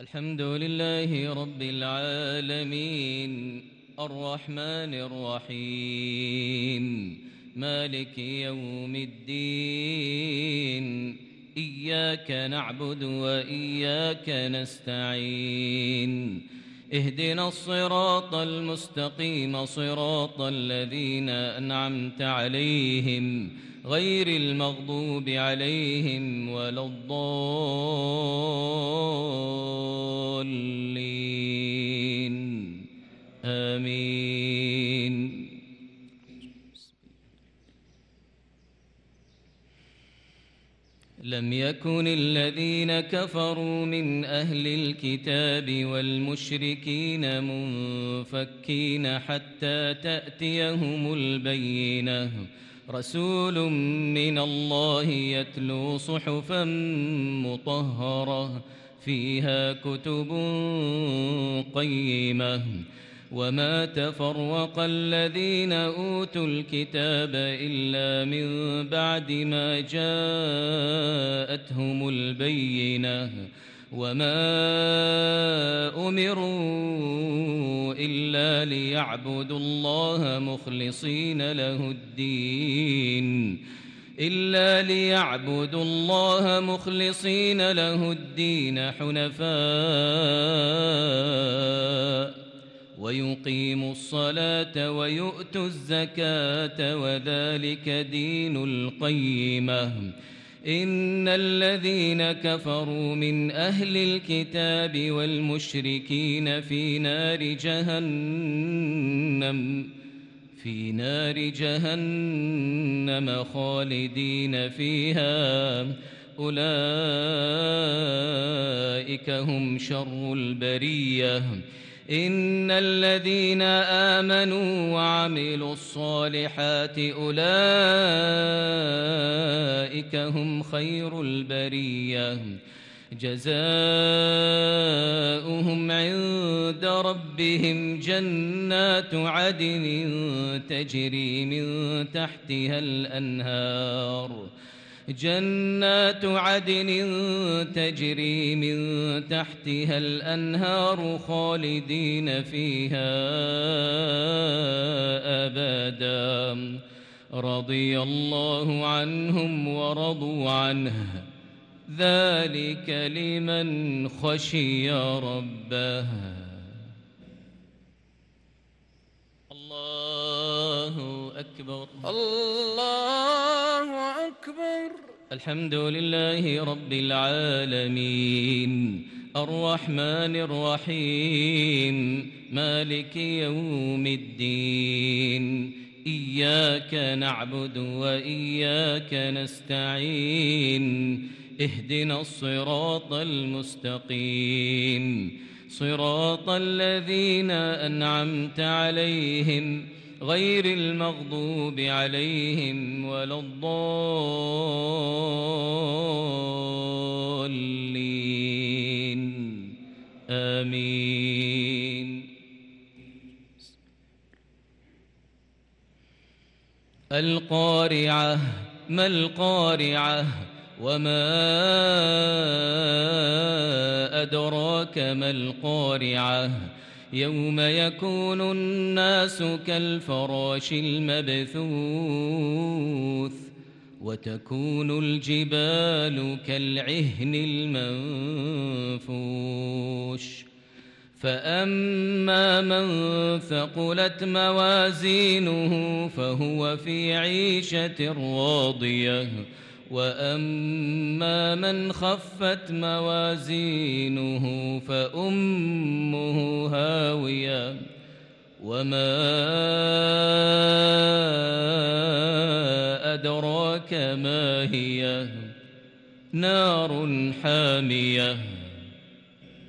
الحمد لله رب العالمين الرحمن الرحيم مالك يوم الدين إياك نعبد وإياك نستعين اهدنا الصراط المستقيم صراط الذين أنعمت عليهم غير المغضوب عليهم ولا الضالين آمين. لم يكن الذين كفروا من أهل الكتاب والمشركين منفكين حتى تأتيهم البينة رسول من الله يتلو صحفا مطهرة فيها كتب قيمة وما تفرق الذين أوتوا الكتاب إلا من بعد ما جاءتهم البينة وما أمروا إلا ليعبدوا الله مخلصين له الدين حنفاء ويقيموا الصلاة ويؤتوا الزكاة وذلك دين القيمة. إن الذين كفروا من أهل الكتاب والمشركين في نار جهنم خالدين فيها أولئك هم شر البرية. إن الذين آمنوا وعملوا الصالحات أولئك هم خير البرية جزاؤهم عند ربهم جنات عدن تجري من تحتها الأنهار خالدين فيها أبدا رضي الله عنهم ورضوا عنه ذلك لمن خشي ربه. الله أكبر الله أكبر. الحمد لله رب العالمين الرحمن الرحيم مالك يوم الدين إياك نعبد وإياك نستعين اهدنا الصراط المستقيم صراط الذين أنعمت عليهم غير المغضوب عليهم ولا الضالين آمين. القارعة ما القارعة وما أدراك ما القارعة يوم يكون الناس كالفراش المبثوث وتكون الجبال كالعهن المنفوش فأما من ثقلت موازينه فهو في عيشة راضية وأما من خفت موازينه فأمه هاوية وما أدراك ما هي نار حامية